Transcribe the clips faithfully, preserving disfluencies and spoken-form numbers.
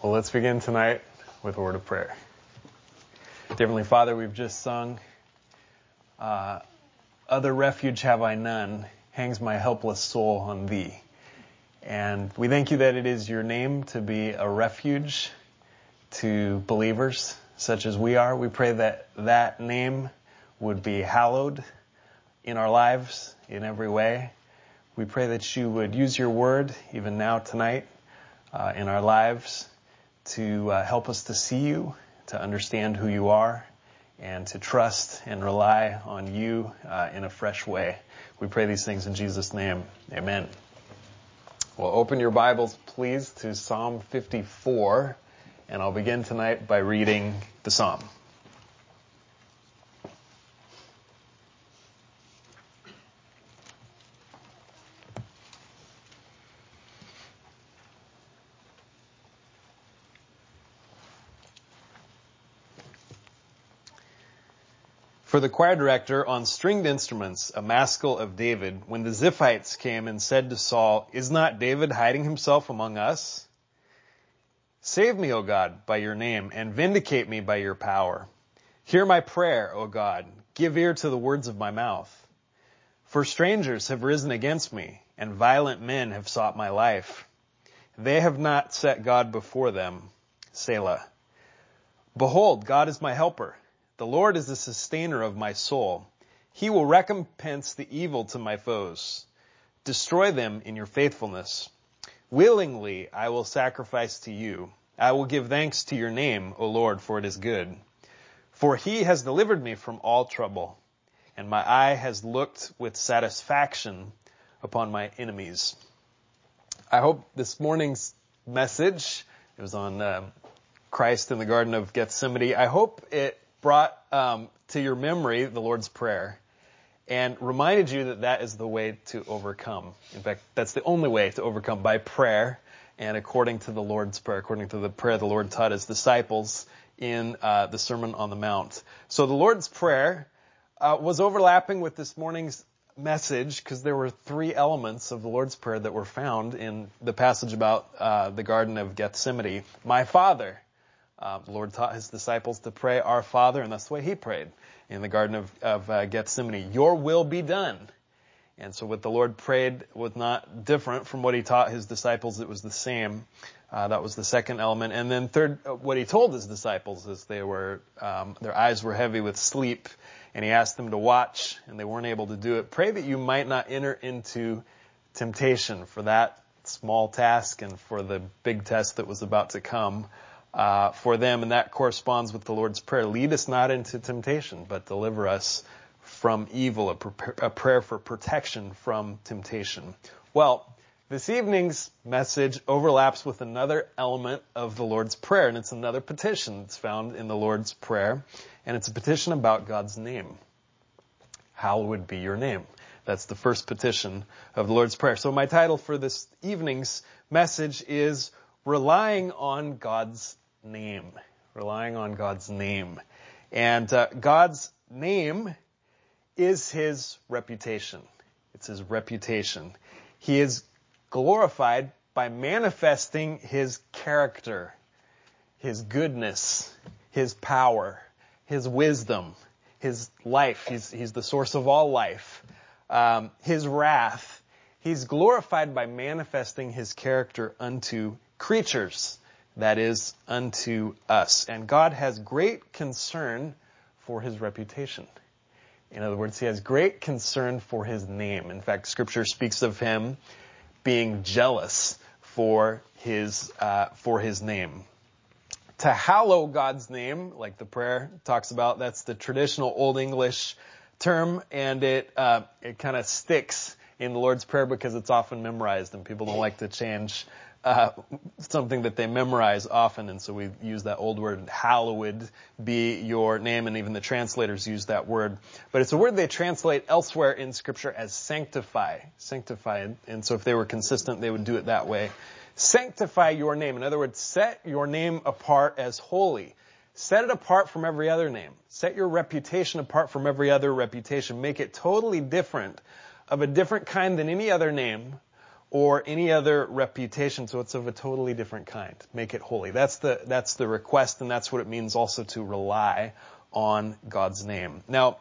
Well, let's begin tonight with a word of prayer. Dear Heavenly Father, we've just sung, uh, Other refuge have I none, hangs my helpless soul on Thee. And we thank You that it is Your name to be a refuge to believers such as we are. We pray that that name would be hallowed in our lives in every way. We pray that You would use Your word even now tonight uh, in our lives to uh, help us to see You, to understand who You are, and to trust and rely on You uh, in a fresh way. We pray these things in Jesus' name. Amen. Well, open your Bibles, please, to Psalm fifty-four, and I'll begin tonight by reading the psalm. For the choir director on stringed instruments, a maskil of David, when the Ziphites came and said to Saul, "Is not David hiding himself among us? Save me, O God, by Your name, and vindicate me by Your power. Hear my prayer, O God. Give ear to the words of my mouth. For strangers have risen against me, and violent men have sought my life. They have not set God before them. Selah. Behold, God is my helper. The Lord is the sustainer of my soul. He will recompense the evil to my foes. Destroy them in Your faithfulness. Willingly I will sacrifice to You. I will give thanks to Your name, O Lord, for it is good. For He has delivered me from all trouble, and my eye has looked with satisfaction upon my enemies." I hope this morning's message, it was on uh, Christ in the Garden of Gethsemane, I hope it brought um, to your memory the Lord's Prayer and reminded you that that is the way to overcome. In fact, that's the only way to overcome, by prayer and according to the Lord's Prayer, according to the prayer the Lord taught His disciples in uh, the Sermon on the Mount. So the Lord's Prayer uh, was overlapping with this morning's message because there were three elements of the Lord's Prayer that were found in the passage about uh, the Garden of Gethsemane. My Father. Uh, the Lord taught His disciples to pray, Our Father, and that's the way He prayed in the Garden of, of uh, Gethsemane. Your will be done. And so what the Lord prayed was not different from what He taught His disciples. It was the same. Uh, that was the second element. And then third, what He told His disciples is they were, um, their eyes were heavy with sleep, and He asked them to watch, and they weren't able to do it. Pray that you might not enter into temptation, for that small task and for the big test that was about to come. Uh, for them, and that corresponds with the Lord's Prayer. Lead us not into temptation, but deliver us from evil, a, pre- a prayer for protection from temptation. Well, this evening's message overlaps with another element of the Lord's Prayer, and it's another petition that's found in the Lord's Prayer, and it's a petition about God's name. Hallowed be Your name. That's the first petition of the Lord's Prayer. So my title for this evening's message is Relying on God's name. Relying on God's name. And uh, God's name is His reputation. It's His reputation. He is glorified by manifesting His character, His goodness, His power, His wisdom, His life. He's, he's the source of all life. Um, His wrath. He's glorified by manifesting His character unto creatures, that is, unto us. And God has great concern for His reputation. In other words, He has great concern for His name. In fact, Scripture speaks of Him being jealous for His, uh, for His name. To hallow God's name, like the prayer talks about, that's the traditional Old English term, and it, uh, it kind of sticks in the Lord's Prayer because it's often memorized, and people don't like to change Uh, something that they memorize often, and so we use that old word, hallowed be Your name, and even the translators use that word. But it's a word they translate elsewhere in Scripture as sanctify. Sanctify. And so if they were consistent, they would do it that way. Sanctify Your name. In other words, set Your name apart as holy. Set it apart from every other name. Set Your reputation apart from every other reputation. Make it totally different, of a different kind than any other name, or any other reputation, so it's of a totally different kind. Make it holy. That's the, that's the request, and that's what it means also to rely on God's name. Now,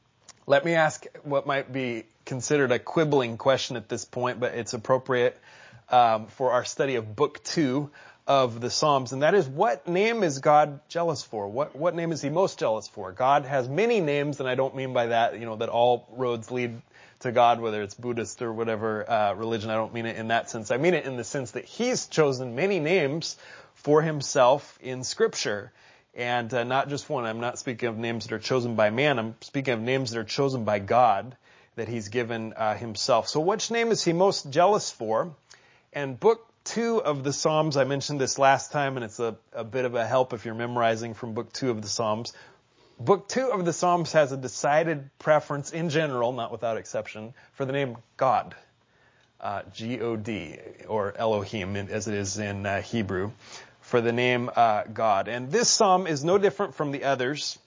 let me ask what might be considered a quibbling question at this point, but it's appropriate um, for our study of Book Two of the Psalms, and that is, what name is God jealous for? What what name is He most jealous for? God has many names, and I don't mean by that, you know, that all roads lead to God, whether it's Buddhist or whatever uh, religion. I don't mean it in that sense. I mean it in the sense that He's chosen many names for Himself in Scripture. And uh, not just one. I'm not speaking of names that are chosen by man. I'm speaking of names that are chosen by God that He's given uh, Himself. So which name is He most jealous for? And Book Two of the Psalms, I mentioned this last time, and it's a, a bit of a help if you're memorizing from Book Two of the Psalms. Book Two of the Psalms has a decided preference in general, not without exception, for the name God. Uh, G O D, or Elohim, as it is in uh, Hebrew. For the name uh, God. And this psalm is no different from the others.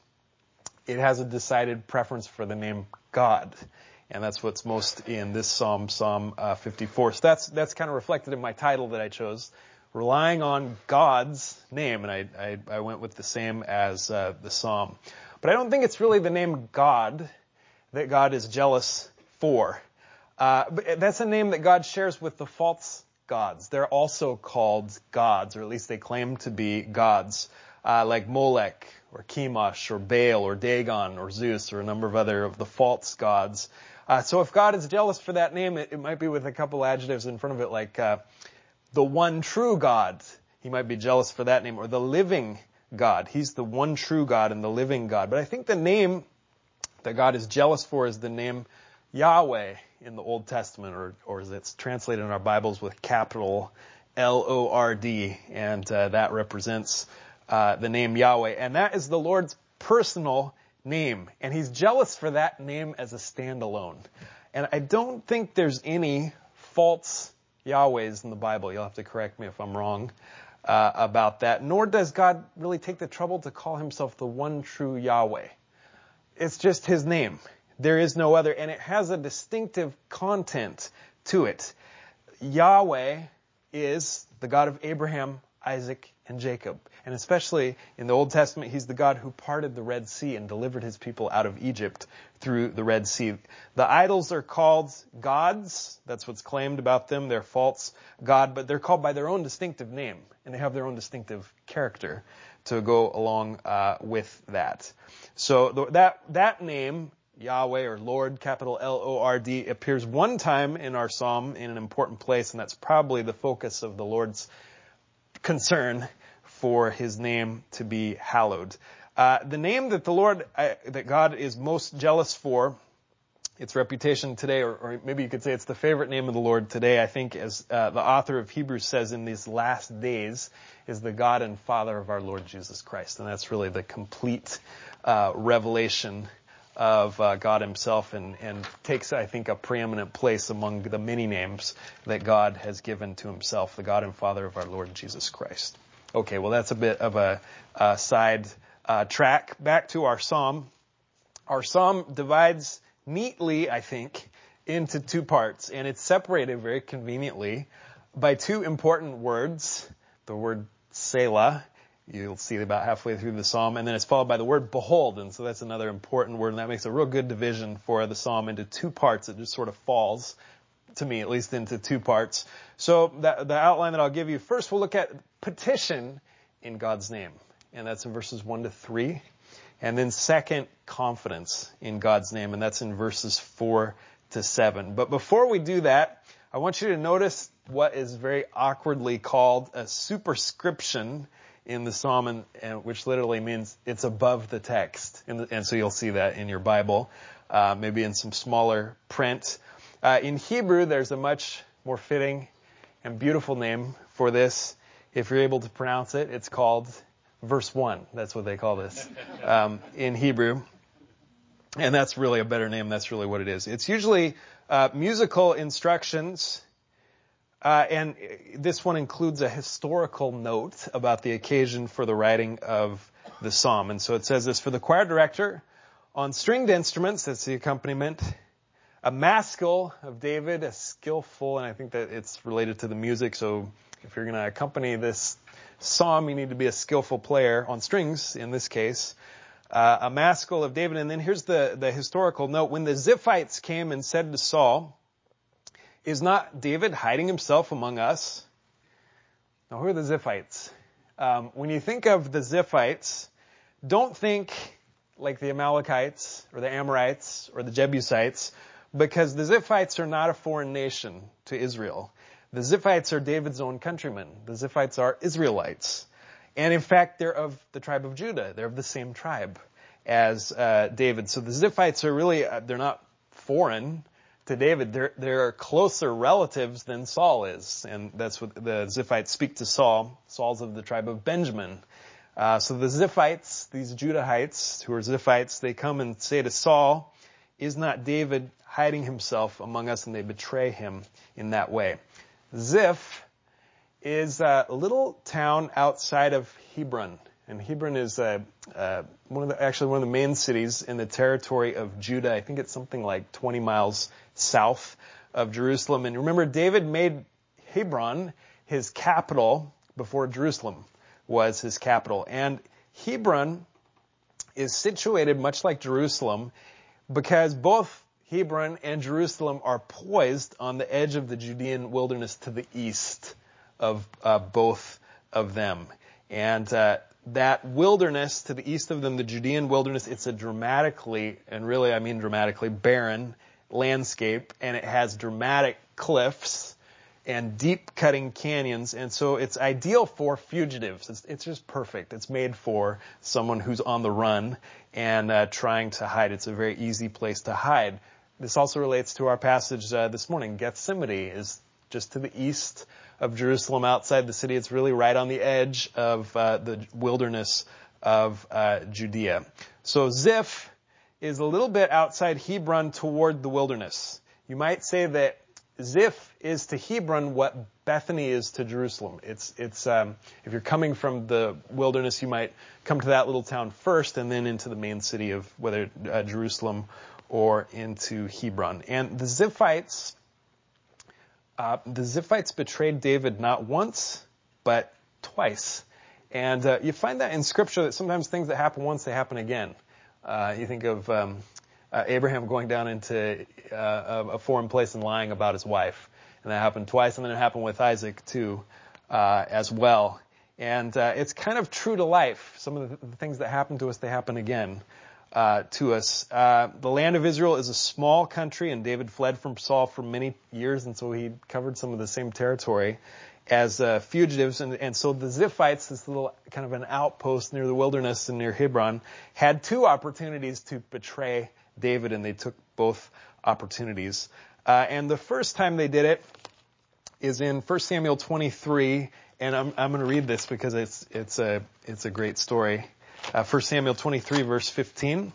It has a decided preference for the name God. And that's what's most in this psalm, Psalm uh, fifty-four. So that's that's kind of reflected in my title that I chose, Relying on God's Name. And I, I, I went with the same as uh, the psalm. But I don't think it's really the name God that God is jealous for. Uh, but that's a name that God shares with the false gods. They're also called gods, or at least they claim to be gods, uh, like Molech, or Chemosh, or Baal, or Dagon, or Zeus, or a number of other of the false gods. Uh, so if God is jealous for that name, it, it might be with a couple adjectives in front of it, like uh, the one true God. He might be jealous for that name, or the living God. He's the one true God and the living God. But I think the name that God is jealous for is the name Yahweh in the Old Testament, or, or as it's translated in our Bibles with capital L O R D, and uh, that represents uh, the name Yahweh. And that is the Lord's personal name, and He's jealous for that name as a standalone. And I don't think there's any false Yahwehs in the Bible. You'll have to correct me if I'm wrong uh, about that. Nor does God really take the trouble to call Himself the one true Yahweh. It's just His name. There is no other, and it has a distinctive content to it. Yahweh is the God of Abraham, Isaac, and Jacob. And especially in the Old Testament, He's the God who parted the Red Sea and delivered His people out of Egypt through the Red Sea. The idols are called gods. That's what's claimed about them. They're false God, but they're called by their own distinctive name, and they have their own distinctive character to go along uh, with that. So th- that that name, Yahweh, or Lord, capital L O R D, appears one time in our psalm in an important place, and that's probably the focus of the Lord's concern for His name to be hallowed. Uh, the name that the Lord, uh, that God is most jealous for, its reputation today, or, or maybe you could say it's the favorite name of the Lord today, I think, as uh, the author of Hebrews says, in these last days, is the God and Father of our Lord Jesus Christ. And that's really the complete uh, revelation of uh, God Himself, and, and takes, I think, a preeminent place among the many names that God has given to Himself, the God and Father of our Lord Jesus Christ. Okay, well, that's a bit of a, a side uh, track. Back to our psalm. Our psalm divides neatly, I think, into two parts, and it's separated very conveniently by two important words. The word Selah, you'll see about halfway through the psalm, and then it's followed by the word behold, and so that's another important word, and that makes a real good division for the psalm into two parts. It just sort of falls, to me at least, into two parts. So the, the outline that I'll give you, first we'll look at petition in God's name, and that's in verses one to three. And then second, confidence in God's name, and that's in verses four to seven. But before we do that, I want you to notice what is very awkwardly called a superscription in the psalm, and, and which literally means it's above the text. The, and so you'll see that in your Bible, uh, maybe in some smaller print. Uh, in Hebrew, there's a much more fitting and beautiful name for this. If you're able to pronounce it, it's called verse one. That's what they call this um, in Hebrew. And that's really a better name. That's really what it is. It's usually uh, musical instructions. Uh, and this one includes a historical note about the occasion for the writing of the psalm. And so it says this: for the choir director, on stringed instruments, that's the accompaniment, a maskil of David, a skillful, and I think that it's related to the music, so if you're going to accompany this psalm, you need to be a skillful player on strings, in this case. Uh, a maskil of David. And then here's the, the historical note. When the Ziphites came and said to Saul, is not David hiding himself among us? Now, who are the Ziphites? Um, when you think of the Ziphites, don't think like the Amalekites or the Amorites or the Jebusites, because the Ziphites are not a foreign nation to Israel. The Ziphites are David's own countrymen. The Ziphites are Israelites. And in fact, they're of the tribe of Judah. They're of the same tribe as uh, David. So the Ziphites are really, uh, they're not foreign to David. They're, they're closer relatives than Saul is. And that's what the Ziphites speak to Saul. Saul's of the tribe of Benjamin. Uh, so the Ziphites, these Judahites who are Ziphites, they come and say to Saul, is not David hiding himself among us? And they betray him in that way. Ziph is a little town outside of Hebron, and Hebron is uh, uh, one of the actually one of the main cities in the territory of Judah. I think it's something like twenty miles south of Jerusalem. And remember, David made Hebron his capital before Jerusalem was his capital. And Hebron is situated much like Jerusalem because both Hebron and Jerusalem are poised on the edge of the Judean wilderness to the east of uh, both of them. And uh, that wilderness to the east of them, the Judean wilderness, it's a dramatically, and really I mean dramatically, barren landscape, and it has dramatic cliffs and deep cutting canyons, and so it's ideal for fugitives. It's, it's just perfect. It's made for someone who's on the run and uh, trying to hide. It's a very easy place to hide. This also relates to our passage uh, this morning. Gethsemane is just to the east of Jerusalem, outside the city. It's really right on the edge of uh, the wilderness of uh, Judea. So Ziph is a little bit outside Hebron toward the wilderness. You might say that Ziph is to Hebron what Bethany is to Jerusalem. It's it's um, if you're coming from the wilderness, you might come to that little town first, and then into the main city of whether uh, Jerusalem or into Hebron. And the Ziphites. Uh, the Ziphites betrayed David not once, but twice. And uh, you find that in Scripture that sometimes things that happen once, they happen again. Uh, you think of um, uh, Abraham going down into uh, a foreign place and lying about his wife. And that happened twice, and then it happened with Isaac, too, uh, as well. And uh, it's kind of true to life. Some of the, the things that happen to us, they happen again. Uh, to us. Uh, the land of Israel is a small country, and David fled from Saul for many years, and so he covered some of the same territory as uh, fugitives. And, and so the Ziphites, this little kind of an outpost near the wilderness and near Hebron, had two opportunities to betray David, and they took both opportunities. Uh, and the first time they did it is in First Samuel twenty-three, and I'm, I'm going to read this because it's it's a it's a great story. Uh, First Samuel twenty-three, verse fifteen.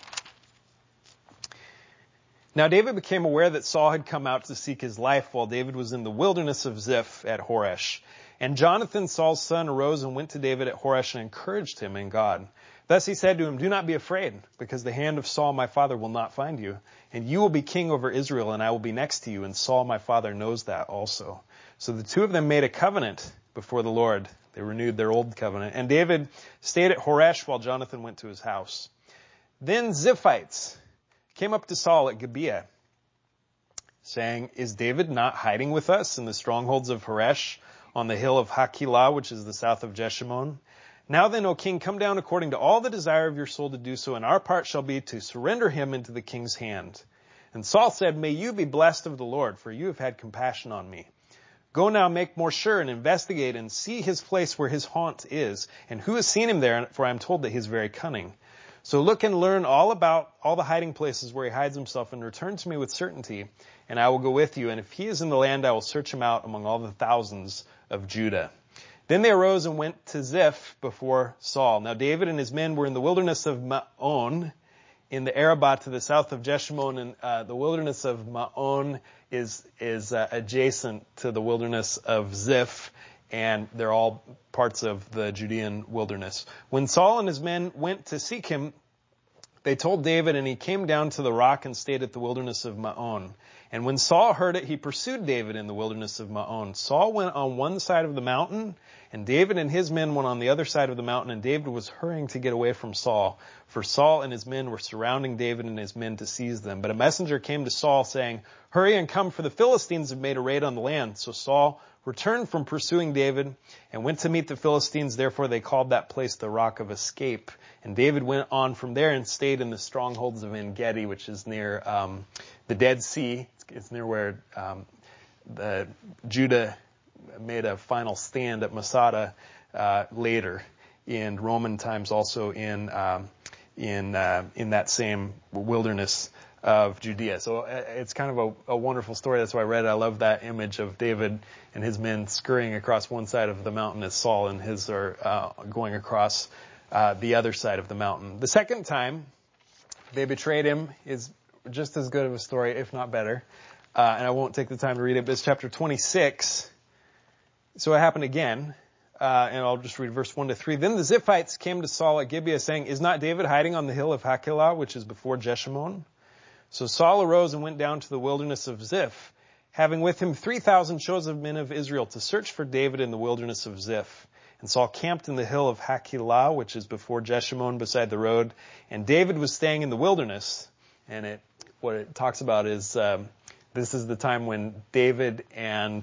Now David became aware that Saul had come out to seek his life while David was in the wilderness of Ziph at Horesh. And Jonathan, Saul's son, arose and went to David at Horesh and encouraged him in God. Thus he said to him, do not be afraid, because the hand of Saul my father will not find you. And you will be king over Israel, and I will be next to you. And Saul my father knows that also. So the two of them made a covenant before the Lord. They renewed their old covenant. And David stayed at Horesh while Jonathan went to his house. Then Ziphites came up to Saul at Gibeah, saying, is David not hiding with us in the strongholds of Horesh on the hill of Hakilah, which is the south of Jeshimon? Now then, O king, come down according to all the desire of your soul to do so, and our part shall be to surrender him into the king's hand. And Saul said, may you be blessed of the Lord, for you have had compassion on me. Go now, make more sure, and investigate, and see his place where his haunt is, and who has seen him there, for I am told that he is very cunning. So look and learn all about all the hiding places where he hides himself, and return to me with certainty, and I will go with you. And if he is in the land, I will search him out among all the thousands of Judah. Then they arose and went to Ziph before Saul. Now David and his men were in the wilderness of Maon, in the Arabah to the south of Jeshimon, and uh, the wilderness of Maon is is uh, adjacent to the wilderness of Ziph, and they're all parts of the Judean wilderness. When Saul and his men went to seek him, they told David, and he came down to the rock and stayed at the wilderness of Maon. And when Saul heard it, he pursued David in the wilderness of Maon. Saul went on one side of the mountain, and David and his men went on the other side of the mountain, and David was hurrying to get away from Saul, for Saul and his men were surrounding David and his men to seize them. But a messenger came to Saul saying, "Hurry and come, for the Philistines have made a raid on the land." So Saul returned from pursuing David and went to meet the Philistines. Therefore they called that place the Rock of Escape. And David went on from there and stayed in the strongholds of En-Gedi, which is near um, the Dead Sea. It's near where um, the Judah made a final stand at Masada uh, later in Roman times, also in um, in uh, in that same wilderness of Judea. So it's kind of a, a wonderful story. That's why I read it. I love that image of David and his men scurrying across one side of the mountain as Saul and his are uh, going across uh, the other side of the mountain. The second time they betrayed him is just as good of a story, if not better. Uh, and I won't take the time to read it, but it's chapter twenty-six. So it happened again. Uh, and I'll just read verse one to three. Then the Ziphites came to Saul at Gibeah saying, "Is not David hiding on the hill of Hachilah, which is before Jeshimon?" So Saul arose and went down to the wilderness of Ziph, having with him three thousand chosen men of Israel to search for David in the wilderness of Ziph. And Saul camped in the hill of Hachilah, which is before Jeshimon, beside the road. And David was staying in the wilderness. And it, what it talks about is, um, this is the time when David and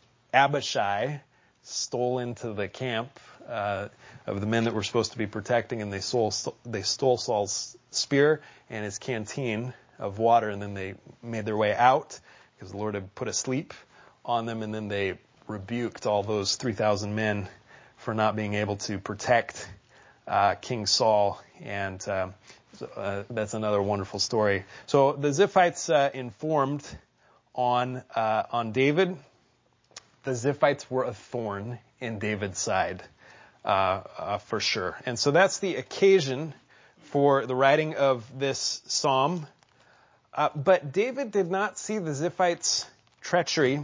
Abishai stole into the camp uh, of the men that were supposed to be protecting, and they stole, they stole Saul's spear and his canteen of water, and then they made their way out because the Lord had put a sleep on them, and then they rebuked all those three thousand men for not being able to protect uh, King Saul, and uh, so, uh, that's another wonderful story. So the Ziphites uh, informed on uh, on David. The Ziphites were a thorn in David's side, uh, uh, for sure. And so that's the occasion for the writing of this psalm. Uh, but David did not see the Ziphites' treachery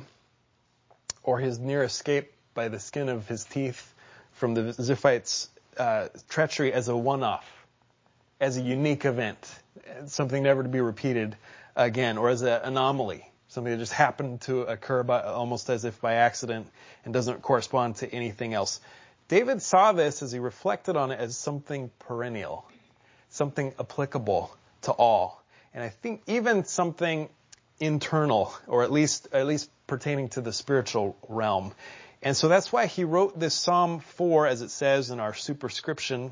or his near escape by the skin of his teeth from the Ziphites' uh, treachery as a one-off, as a unique event, something never to be repeated again, or as an anomaly, something that just happened to occur by, almost as if by accident and doesn't correspond to anything else. David saw this as he reflected on it as something perennial, something applicable to all. And I think even something internal, or at least at least pertaining to the spiritual realm. And so that's why he wrote this Psalm four, as it says in our superscription,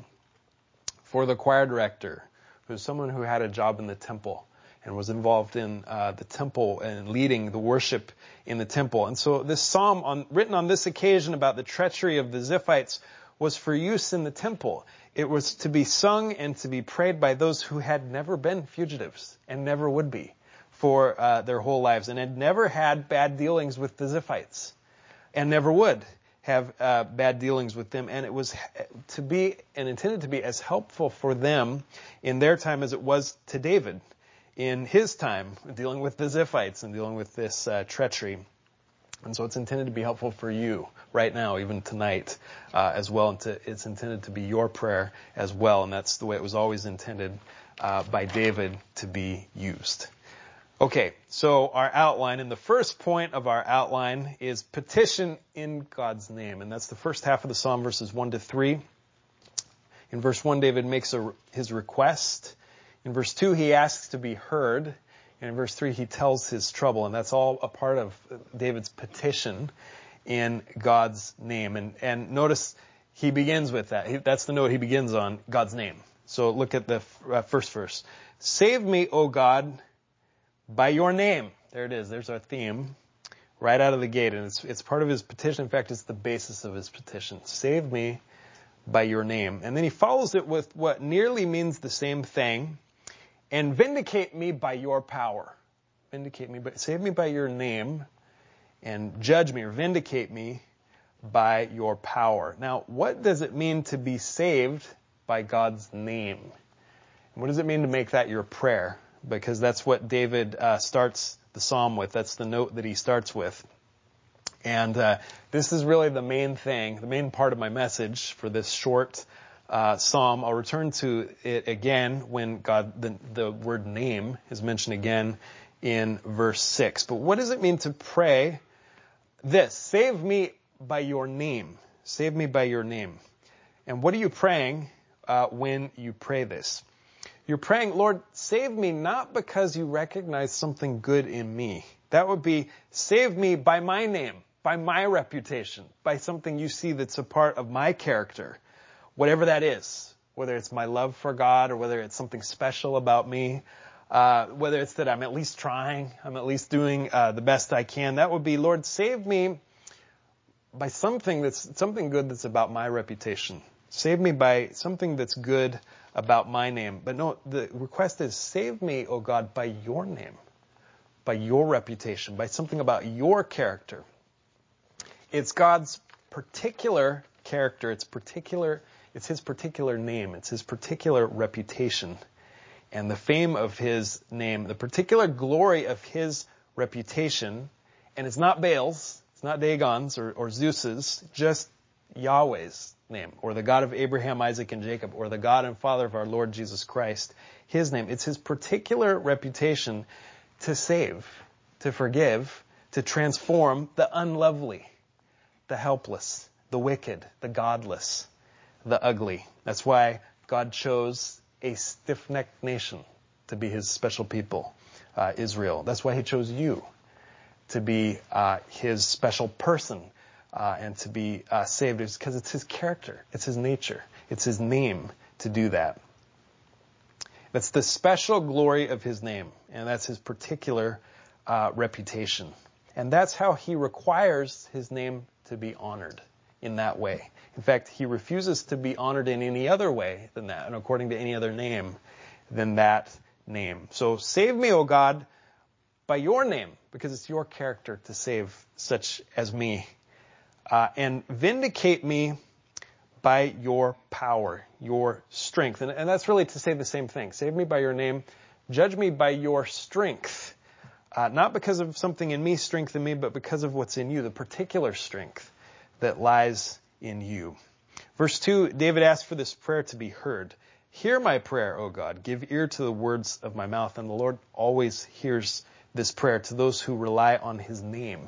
for the choir director, who's someone who had a job in the temple and was involved in uh, the temple and leading the worship in the temple. And so this psalm, on, written on this occasion about the treachery of the Ziphites, was for use in the temple. It was to be sung and to be prayed by those who had never been fugitives and never would be for uh, their whole lives, and had never had bad dealings with the Ziphites and never would have uh, bad dealings with them. And it was to be and intended to be as helpful for them in their time as it was to David in his time, dealing with the Ziphites and dealing with this uh, treachery. And so it's intended to be helpful for you right now, even tonight, uh, as well. And to, it's intended to be your prayer as well. And that's the way it was always intended uh, by David to be used. Okay, so our outline, and the first point of our outline is petition in God's name. And that's the first half of the psalm, verses one to three. In verse one, David makes a, his request. In verse two, he asks to be heard. And in verse three, he tells his trouble. And that's all a part of David's petition in God's name. And, and notice he begins with that. He, that's the note he begins on, God's name. So look at the uh, first verse. Save me, O God, by your name. There it is. There's our theme right out of the gate. And it's, it's part of his petition. In fact, it's the basis of his petition. Save me by your name. And then he follows it with what nearly means the same thing. And vindicate me by your power. Vindicate me, but save me by your name, and judge me or vindicate me by your power. Now, what does it mean to be saved by God's name? And what does it mean to make that your prayer? Because that's what David uh, starts the psalm with. That's the note that he starts with. And uh, this is really the main thing, the main part of my message for this short Uh, psalm. I'll return to it again when God, the, the word name is mentioned again in verse six. But what does it mean to pray this? Save me by your name. Save me by your name. And what are you praying uh, when you pray this? You're praying, Lord, save me not because you recognize something good in me. That would be, save me by my name, by my reputation, by something you see that's a part of my character, whatever that is, whether it's my love for God or whether it's something special about me, uh, whether it's that I'm at least trying, I'm at least doing uh, the best I can. That would be, Lord, save me by something that's something good that's about my reputation. Save me by something that's good about my name. But no, the request is, save me, O God, by your name, by your reputation, by something about your character. It's God's particular character. It's particular, it's his particular name. It's his particular reputation. And the fame of his name, the particular glory of his reputation, and it's not Baal's, it's not Dagon's or, or Zeus's, just Yahweh's name, or the God of Abraham, Isaac, and Jacob, or the God and Father of our Lord Jesus Christ, his name. It's his particular reputation to save, to forgive, to transform the unlovely, the helpless, the wicked, the godless, the ugly. That's why God chose a stiff-necked nation to be his special people, uh, Israel. That's why he chose you to be uh, his special person, Uh, and to be uh, saved, is because it's his character, it's his nature, it's his name to do that. That's the special glory of his name, and that's his particular uh, reputation. And that's how he requires his name to be honored, in that way. In fact, he refuses to be honored in any other way than that, and according to any other name than that name. So save me, O God, by your name, because it's your character to save such as me. Uh, and vindicate me by your power, your strength. And, and that's really to say the same thing. Save me by your name. Judge me by your strength. Uh, not because of something in me, strength in me, but because of what's in you, the particular strength that lies in you. Verse two, David asked for this prayer to be heard. Hear my prayer, O God. Give ear to the words of my mouth. And the Lord always hears this prayer to those who rely on his name.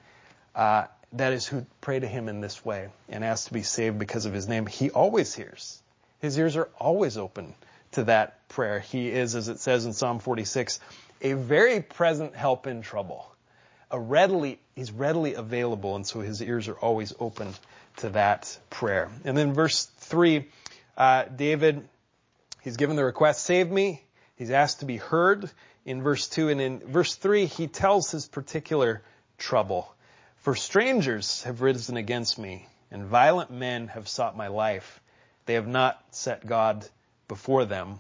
Uh, That is who pray to him in this way and ask to be saved because of his name. He always hears. His ears are always open to that prayer. He is, as it says in Psalm forty-six, a very present help in trouble. A readily, he's readily available, and so his ears are always open to that prayer. And then verse three, uh, David, he's given the request, save me. He's asked to be heard in verse two. And in verse three, he tells his particular trouble. For strangers have risen against me, and violent men have sought my life. They have not set God before them.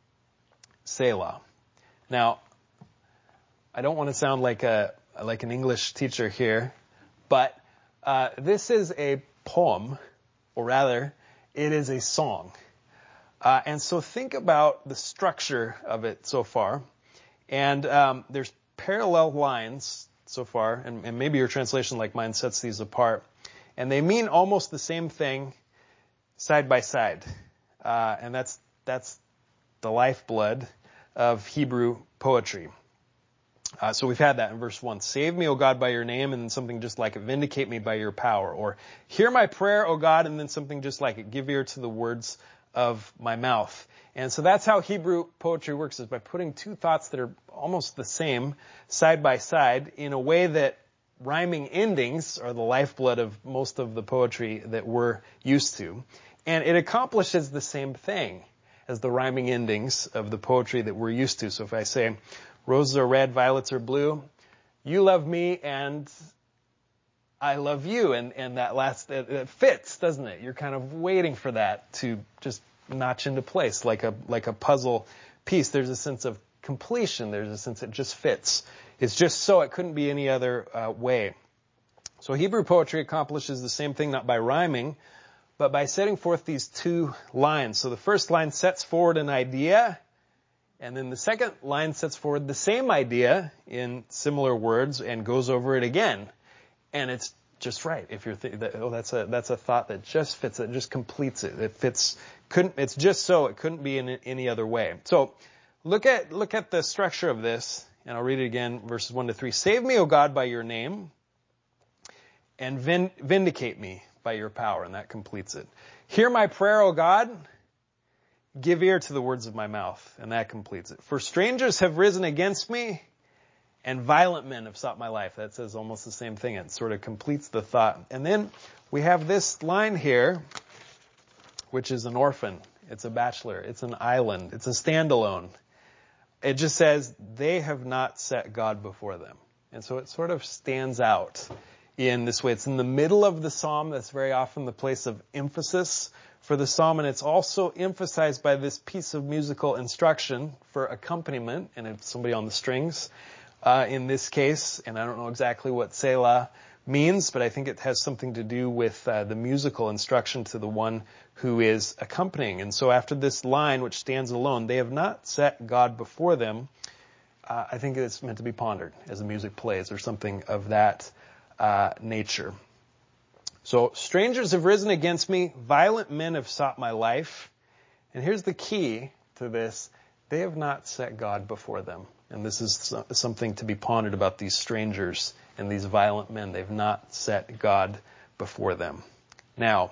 Selah. Now, I don't want to sound like a like an English teacher here, but uh, this is a poem, or rather, it is a song. Uh, and so think about the structure of it so far. And um, there's parallel lines so far, and, and maybe your translation, like mine, sets these apart. And they mean almost the same thing side by side. Uh, and that's that's the lifeblood of Hebrew poetry. Uh, so we've had that in verse one. Save me, O God, by your name, and then something just like it. Vindicate me by your power. Or hear my prayer, O God, and then something just like it. Give ear to the words of my mouth. And so that's how Hebrew poetry works, is by putting two thoughts that are almost the same side by side in a way that rhyming endings are the lifeblood of most of the poetry that we're used to. And it accomplishes the same thing as the rhyming endings of the poetry that we're used to. So if I say, roses are red, violets are blue, you love me and I love you. And, and that last, it, it fits, doesn't it? You're kind of waiting for that to just notch into place like a like a puzzle piece. There's a sense of completion. There's a sense it just fits. It's just so. It couldn't be any other uh, way. So Hebrew poetry accomplishes the same thing, not by rhyming, but by setting forth these two lines. So the first line sets forward an idea, and then the second line sets forward the same idea in similar words and goes over it again. And it's just right. If you're th- that, oh, that's a that's a thought that just fits it, just completes it. It fits. Couldn't. It's just so. It couldn't be in any other way. So look at look at the structure of this and I'll read it again, verses one to three. Save me, O God, by your name, and vin- vindicate me by your power. And that completes it. Hear my prayer, O God. Give ear to the words of my mouth. And that completes it. For strangers have risen against me, and violent men have sought my life. That says almost the same thing. It sort of completes the thought. And then we have this line here, which is an orphan. It's a bachelor. It's an island. It's a standalone. It just says, they have not set God before them. And so it sort of stands out in this way. It's in the middle of the psalm. That's very often the place of emphasis for the psalm. And it's also emphasized by this piece of musical instruction for accompaniment. And it's somebody on the strings uh, in this case. And I don't know exactly what Selah means, but I think it has something to do with uh, the musical instruction to the one who is accompanying. And so after this line, which stands alone, they have not set God before them, uh, I think it's meant to be pondered as the music plays or something of that uh, nature. So strangers have risen against me, violent men have sought my life. And here's the key to this. They have not set God before them. And this is something to be pondered about these strangers and these violent men. They've not set God before them. Now,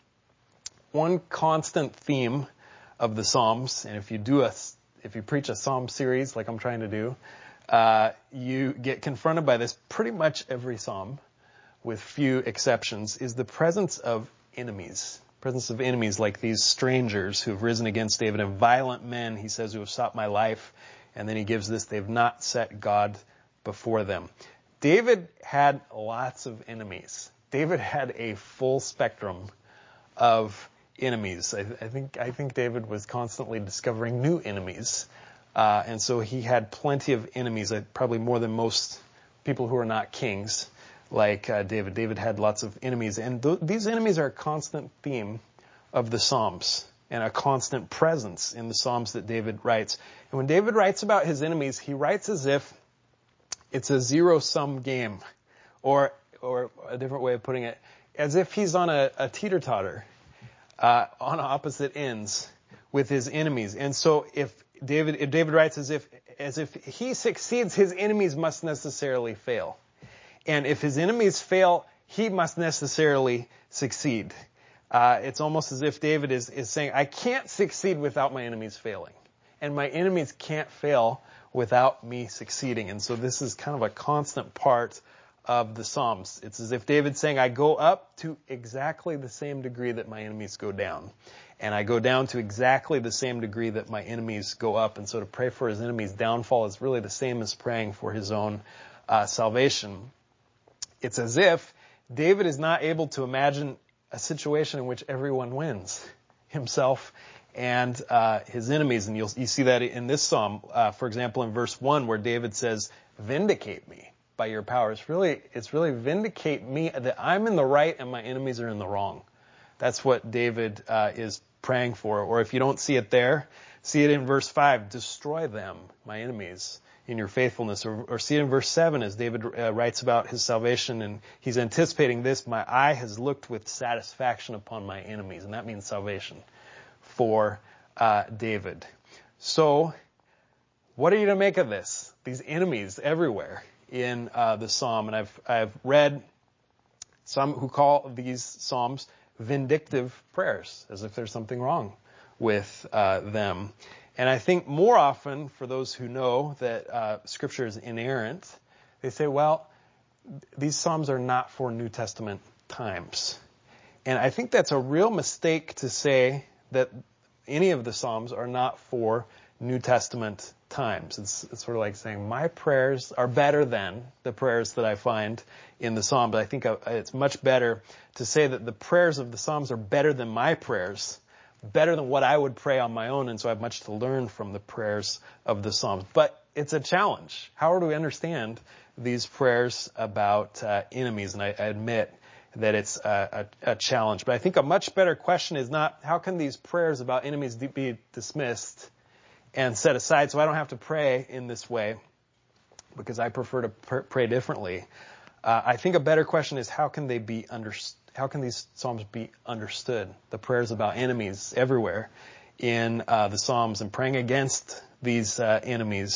one constant theme of the Psalms, and if you do a, if you preach a Psalm series like I'm trying to do, uh, you get confronted by this pretty much every Psalm, with few exceptions, is the presence of enemies. Presence of enemies like these strangers who have risen against David, and violent men, he says, who have sought my life. And then he gives this, they've not set God before them. David had lots of enemies. David had a full spectrum of enemies. I, I think I think David was constantly discovering new enemies. Uh, and so he had plenty of enemies, uh, probably more than most people who are not kings like uh, David. David had lots of enemies. And th- these enemies are a constant theme of the Psalms and a constant presence in the Psalms that David writes. And when David writes about his enemies, he writes as if it's a zero-sum game, or or a different way of putting it, as if he's on a, a teeter-totter uh, on opposite ends with his enemies. And so if David if David writes as if as if he succeeds, his enemies must necessarily fail. And if his enemies fail, he must necessarily succeed. Uh, it's almost as if David is, is saying, I can't succeed without my enemies failing. And my enemies can't fail without me succeeding. And so this is kind of a constant part of the Psalms. It's as if David's saying, I go up to exactly the same degree that my enemies go down. And I go down to exactly the same degree that my enemies go up. And so to pray for his enemies' downfall is really the same as praying for his own uh, salvation. It's as if David is not able to imagine a situation in which everyone wins, himself and uh, his enemies. And you'll you see that in this psalm, uh, for example, in verse one, where David says, vindicate me by your power. It's really, it's really vindicate me that I'm in the right and my enemies are in the wrong. That's what David uh, is praying for. Or if you don't see it there, see it in verse five, destroy them, my enemies, in your faithfulness. Or, or see it in verse seven as David uh, writes about his salvation, and he's anticipating this, my eye has looked with satisfaction upon my enemies. And that means salvation for uh, David. So what are you to make of this? These enemies everywhere in uh, the psalm. And I've I've read some who call these psalms vindictive prayers, as if there's something wrong with uh, them. And I think more often, for those who know that uh, Scripture is inerrant, they say, well, these Psalms are not for New Testament times. And I think that's a real mistake to say that any of the Psalms are not for New Testament times. It's, it's sort of like saying, my prayers are better than the prayers that I find in the Psalms. I think it's much better to say that the prayers of the Psalms are better than my prayers, better than what I would pray on my own, and so I have much to learn from the prayers of the Psalms. But it's a challenge. How do we understand these prayers about uh, enemies? And I, I admit that it's a, a, a challenge. But I think a much better question is not, how can these prayers about enemies be dismissed and set aside so I don't have to pray in this way, because I prefer to pr- pray differently? Uh, I think a better question is, how can they be understood? How can these Psalms be understood? The prayers about enemies everywhere in uh, the Psalms, and praying against these uh, enemies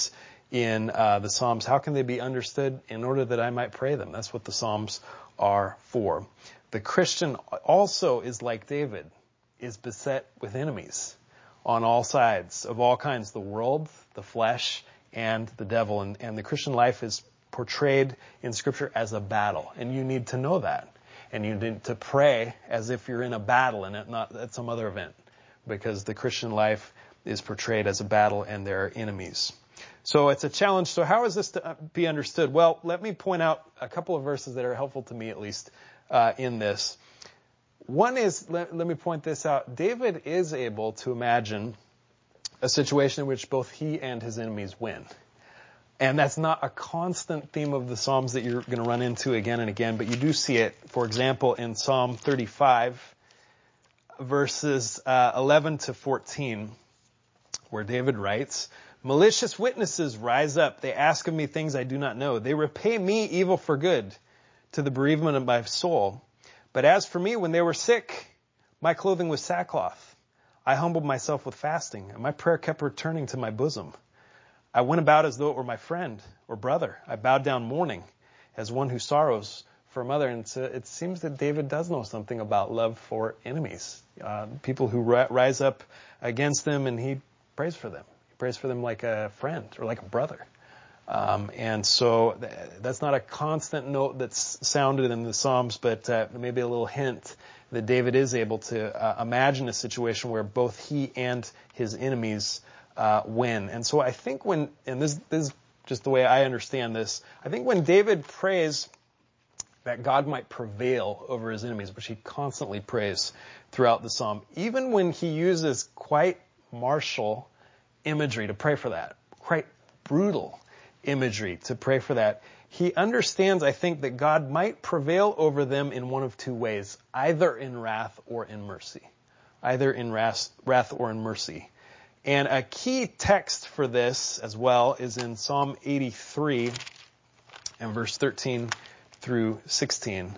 in uh, the Psalms. How can they be understood? In order that I might pray them. That's what the Psalms are for. The Christian also is like David, is beset with enemies on all sides of all kinds, the world, the flesh, and the devil. And, and the Christian life is portrayed in Scripture as a battle. And you need to know that. And you need to pray as if you're in a battle and not at some other event. Because the Christian life is portrayed as a battle and there are enemies. So it's a challenge. So how is this to be understood? Well, let me point out a couple of verses that are helpful to me, at least, uh, in this. One is, let, let me point this out. David is able to imagine a situation in which both he and his enemies win. And that's not a constant theme of the Psalms that you're going to run into again and again, but you do see it, for example, in Psalm thirty-five, verses uh, eleven to fourteen, where David writes, "Malicious witnesses rise up. They ask of me things I do not know. They repay me evil for good, to the bereavement of my soul. But as for me, when they were sick, my clothing was sackcloth. I humbled myself with fasting, and my prayer kept returning to my bosom. I went about as though it were my friend or brother. I bowed down mourning, as one who sorrows for a mother." And so it seems that David does know something about love for enemies, uh, people who ri- rise up against them, and he prays for them. He prays for them like a friend or like a brother. Um, and so th- that's not a constant note that's sounded in the Psalms, but uh, maybe a little hint that David is able to uh, imagine a situation where both he and his enemies uh, win. And so I think when, and this, this is just the way I understand this, I think when David prays that God might prevail over his enemies, which he constantly prays throughout the Psalm, even when he uses quite martial imagery to pray for that, quite brutal imagery to pray for that, he understands, I think, that God might prevail over them in one of two ways, either in wrath or in mercy. Either in wrath, wrath or in mercy. And a key text for this as well is in Psalm eighty-three and verse thirteen through sixteen,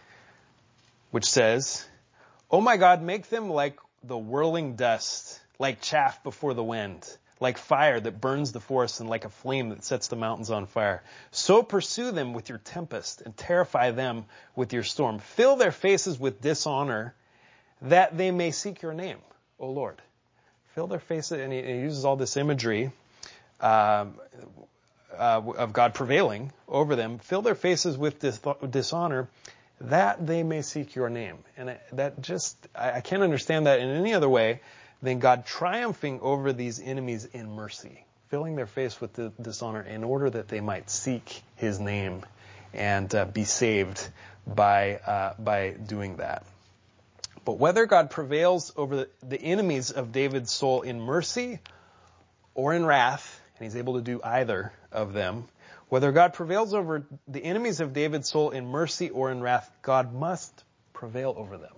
which says, "O my God, make them like the whirling dust, like chaff before the wind, like fire that burns the forest and like a flame that sets the mountains on fire. So pursue them with your tempest and terrify them with your storm. Fill their faces with dishonor that they may seek your name, O Lord." Fill their faces, and he, he uses all this imagery um, uh, of God prevailing over them. Fill their faces with dis- dishonor that they may seek your name. And that just, I, I can't understand that in any other way than God triumphing over these enemies in mercy, filling their face with the dishonor in order that they might seek his name and uh, be saved by uh, by doing that. But whether God prevails over the, the enemies of David's soul in mercy or in wrath, and he's able to do either of them, whether God prevails over the enemies of David's soul in mercy or in wrath, God must prevail over them.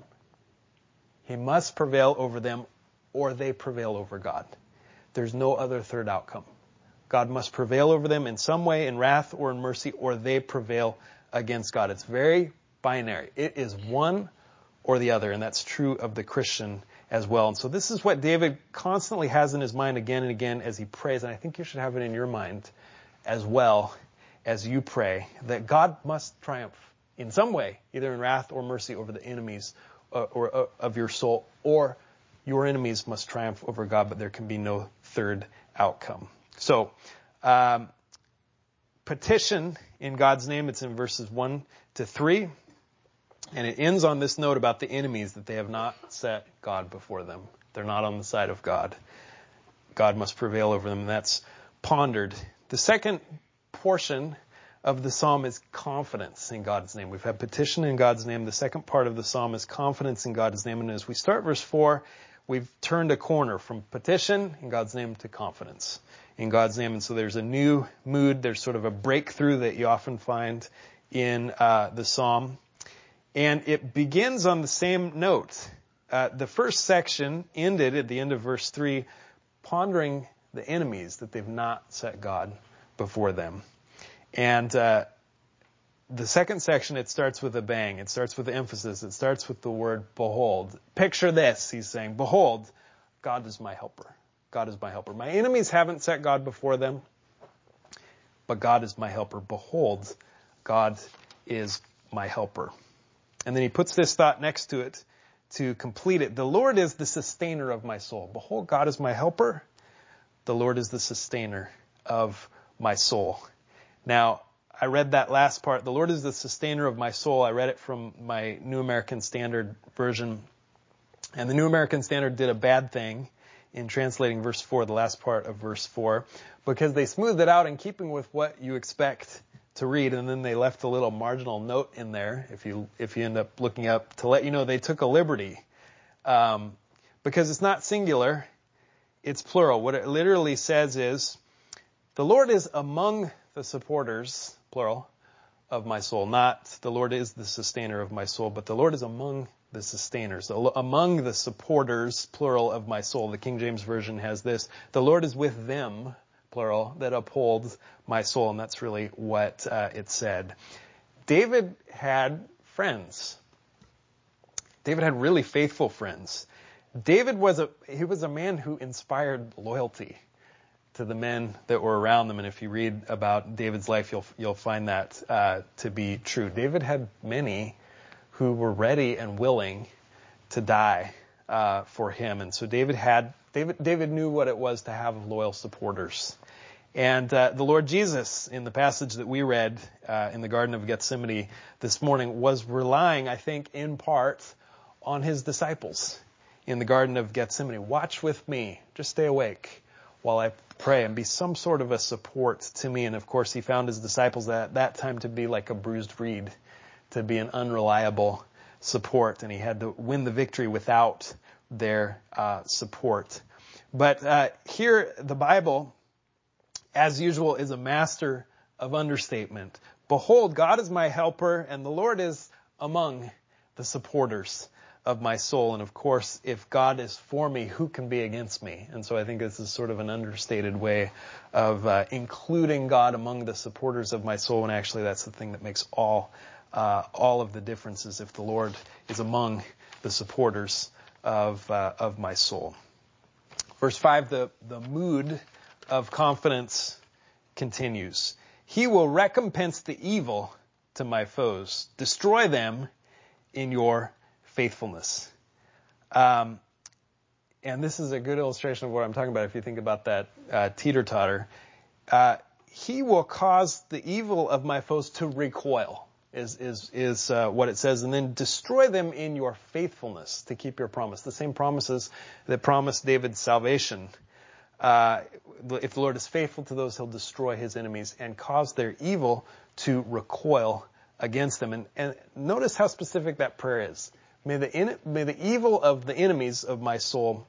He must prevail over them, or they prevail over God. There's no other third outcome. God must prevail over them in some way, in wrath or in mercy, or they prevail against God. It's very binary. It is one or the other, and that's true of the Christian as well. And so this is what David constantly has in his mind again and again as he prays, and I think you should have it in your mind as well as you pray, that God must triumph in some way, either in wrath or mercy over the enemies uh, or uh, of your soul, or your enemies must triumph over God, but there can be no third outcome. So, um, petition in God's name, it's in verses one to three. And it ends on this note about the enemies, that they have not set God before them. They're not on the side of God. God must prevail over them. And that's pondered. The second portion of the psalm is confidence in God's name. We've had petition in God's name. The second part of the psalm is confidence in God's name. And as we start verse four, we've turned a corner from petition in God's name to confidence in God's name. And so there's a new mood. There's sort of a breakthrough that you often find in uh, the psalm. And it begins on the same note. Uh, the first section ended at the end of verse three, pondering the enemies that they've not set God before them. And uh, the second section, it starts with a bang. It starts with emphasis. It starts with the word behold. Picture this, he's saying, behold, God is my helper. God is my helper. My enemies haven't set God before them. but God is my helper. Behold, God is my helper. And then he puts this thought next to it to complete it. The Lord is the sustainer of my soul. Behold, God is my helper. The Lord is the sustainer of my soul. Now, I read that last part. The Lord is the sustainer of my soul. I read it from my New American Standard version. And the New American Standard did a bad thing in translating verse four, the last part of verse four, because they smoothed it out in keeping with what you expect to read, and then they left a little marginal note in there, if you if you end up looking up, to let you know they took a liberty. Um, because it's not singular, it's plural. What it literally says is, the Lord is among the supporters, plural, of my soul. Not the Lord is the sustainer of my soul, but the Lord is among the sustainers, among the supporters, plural, of my soul. The King James Version has this, the Lord is with them, plural, that upholds my soul. And that's really what uh, it said. David had friends. David had really faithful friends. David was a, he was a man who inspired loyalty to the men that were around them. And if you read about David's life, you'll, you'll find that uh, to be true. David had many who were ready and willing to die uh, for him. And so David had, David, David knew what it was to have loyal supporters. And uh, the Lord Jesus, in the passage that we read uh, in the Garden of Gethsemane this morning, was relying, I think, in part on his disciples in the Garden of Gethsemane. Watch with me. Just stay awake while I pray and be some sort of a support to me. And of course, he found his disciples at that time to be like a bruised reed, to be an unreliable support. And he had to win the victory without their uh, support. But uh, here, the Bible, as usual, is a master of understatement. Behold, God is my helper, and the Lord is among the supporters of my soul. And of course, if God is for me, who can be against me? And so I think this is sort of an understated way of uh, including God among the supporters of my soul. And actually, that's the thing that makes all uh, all of the differences, if the Lord is among the supporters of uh, of my soul. Verse five, the, the mood of confidence continues. He will recompense the evil to my foes. Destroy them in your faithfulness. Um, and this is a good illustration of what I'm talking about if you think about that uh, teeter-totter. Uh, he will cause the evil of my foes to recoil, is is is uh, what it says. And then destroy them in your faithfulness, to keep your promise. The same promises that promised David salvation. Uh, if the Lord is faithful to those, he'll destroy his enemies and cause their evil to recoil against them. And, and notice how specific that prayer is. May the, in, may the evil of the enemies of my soul,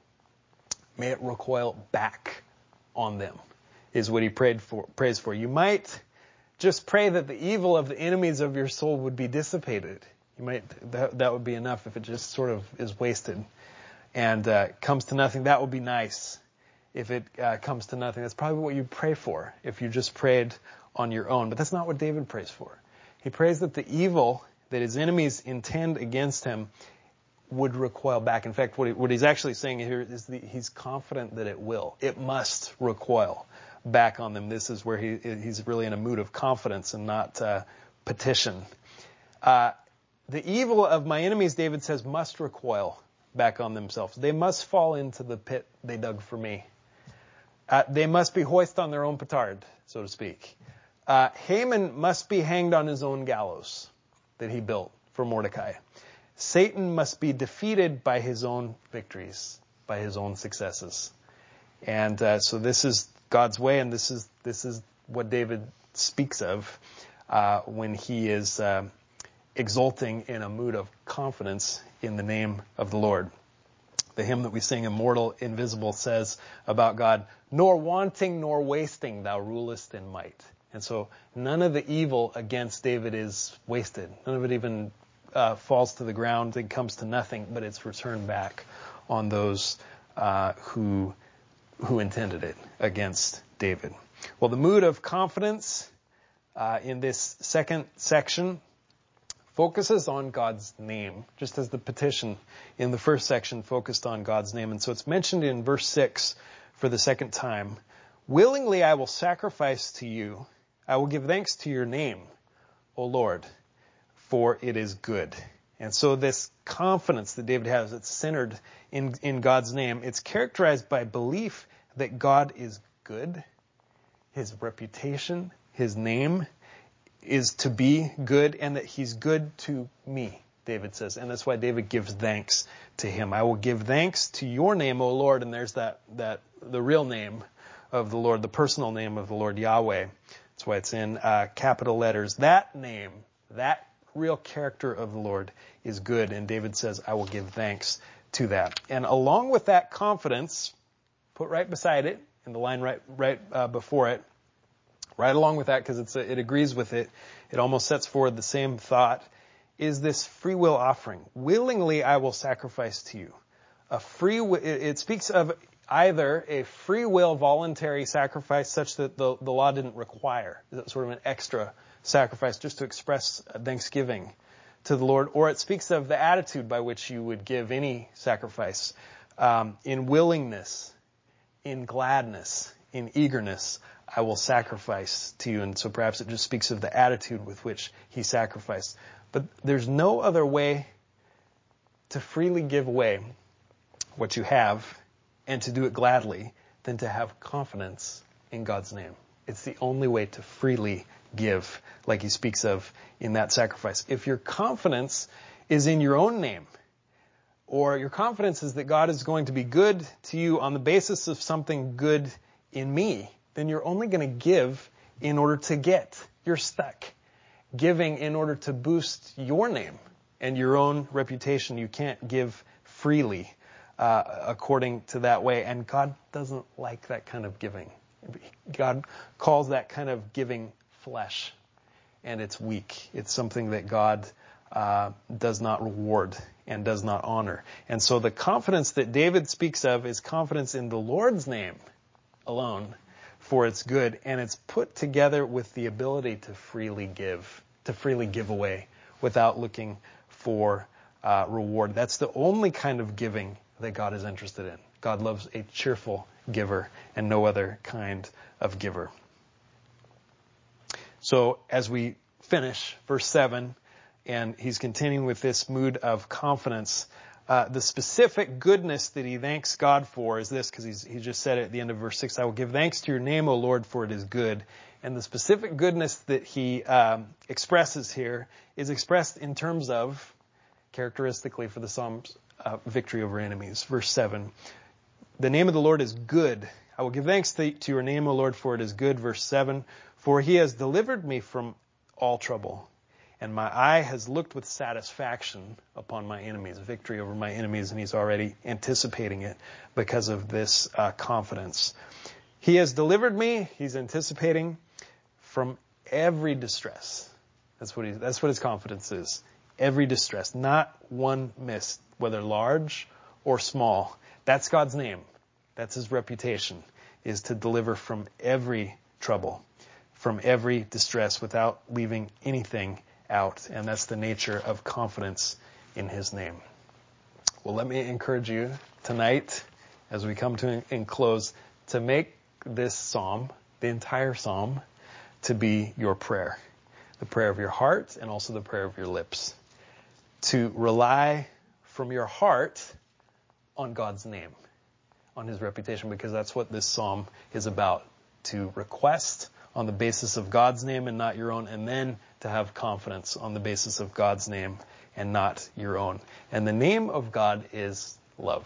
may it recoil back on them, is what he prayed for, prays for. You might just pray that the evil of the enemies of your soul would be dissipated. You might, that, that would be enough if it just sort of is wasted and uh, comes to nothing. That would be nice. If it uh, comes to nothing, that's probably what you pray for if you just prayed on your own. But that's not what David prays for. He prays that the evil that his enemies intend against him would recoil back. In fact, what, he, what he's actually saying here is that he's confident that it will. It must recoil back on them. This is where he, he's really in a mood of confidence and not uh, petition. Uh, the evil of my enemies, David says, must recoil back on themselves. They must fall into the pit they dug for me. Uh, they must be hoisted on their own petard, so to speak. Uh, Haman must be hanged on his own gallows that he built for Mordecai. Satan must be defeated by his own victories, by his own successes. And uh, so this is God's way, and this is this is what David speaks of uh, when he is uh, exulting in a mood of confidence in the name of the Lord. The hymn that we sing, Immortal, Invisible, says about God, nor wanting nor wasting thou rulest in might. And so none of the evil against David is wasted. None of it even uh, falls to the ground and comes to nothing, but it's returned back on those uh, who who intended it against David. Well, the mood of confidence uh, in this second section focuses on God's name, just as the petition in the first section focused on God's name. And so it's mentioned in verse six for the second time. Willingly I will sacrifice to you I will give thanks to your name, O Lord, for it is good. And so this confidence that David has, it's centered in, in God's name. It's characterized by belief that God is good. His reputation, his name is to be good, and that he's good to me, David says. And that's why David gives thanks to him. I will give thanks to your name, O Lord. And there's that, that the real name of the Lord, the personal name of the Lord, Yahweh. That's why it's in uh, capital letters. That name, that real character of the Lord is good. And David says, I will give thanks to that. And along with that confidence, put right beside it, in the line right right uh, before it, right along with that, because it's a, it agrees with it, it almost sets forward the same thought, is this free will offering. Willingly I will sacrifice to you. A free will, it, it speaks of either a free will voluntary sacrifice such that the, the law didn't require, sort of an extra sacrifice just to express thanksgiving to the Lord, or it speaks of the attitude by which you would give any sacrifice, um, in willingness, in gladness, in eagerness, I will sacrifice to you. And so perhaps it just speaks of the attitude with which he sacrificed. But there's no other way to freely give away what you have and to do it gladly than to have confidence in God's name. It's the only way to freely give, like he speaks of in that sacrifice. If your confidence is in your own name, or your confidence is that God is going to be good to you on the basis of something good in me, then you're only going to give in order to get. You're stuck. Giving in order to boost your name and your own reputation. You can't give freely uh, according to that way. And God doesn't like that kind of giving. God calls that kind of giving flesh. And it's weak. It's something that God uh, does not reward and does not honor. And so the confidence that David speaks of is confidence in the Lord's name alone for its good, and it's put together with the ability to freely give, to freely give away without looking for uh, reward. That's the only kind of giving that God is interested in. God loves a cheerful giver and no other kind of giver. So as we finish verse seven, and he's continuing with this mood of confidence, Uh, the specific goodness that he thanks God for is this, because he's he just said it at the end of verse six, I will give thanks to your name, O Lord, for it is good. And the specific goodness that he um, expresses here is expressed in terms of, characteristically for the Psalms, uh, victory over enemies. Verse seven, the name of the Lord is good. I will give thanks to, to your name, O Lord, for it is good. Verse seven, for he has delivered me from all trouble. And my eye has looked with satisfaction upon my enemies, victory over my enemies, and he's already anticipating it because of this uh, confidence. He has delivered me, he's anticipating, from every distress. That's what he, that's what his confidence is. Every distress, not one missed, whether large or small. That's God's name. That's his reputation, is to deliver from every trouble, from every distress without leaving anything out. And that's the nature of confidence in his name. Well, let me encourage you tonight, as we come to in close, to make this psalm, the entire psalm, to be your prayer. The prayer of your heart and also the prayer of your lips. To rely from your heart on God's name, on his reputation, because that's what this psalm is about. To request on the basis of God's name and not your own, and then to have confidence on the basis of God's name and not your own. And the name of God is love.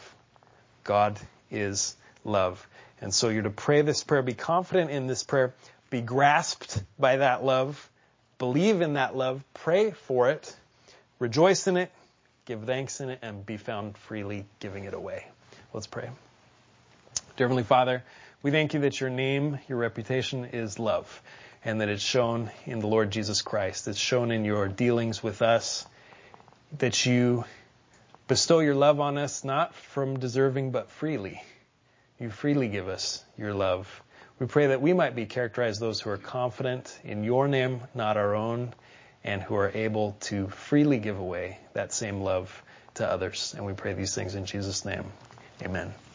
God is love. And so you're to pray this prayer, be confident in this prayer, be grasped by that love, believe in that love, pray for it, rejoice in it, give thanks in it, and be found freely giving it away. Let's pray. Dear Heavenly Father, we thank you that your name, your reputation is love, and that it's shown in the Lord Jesus Christ. It's shown in your dealings with us, that you bestow your love on us, not from deserving, but freely. You freely give us your love. We pray that we might be characterized those who are confident in your name, not our own, and who are able to freely give away that same love to others. And we pray these things in Jesus' name. Amen.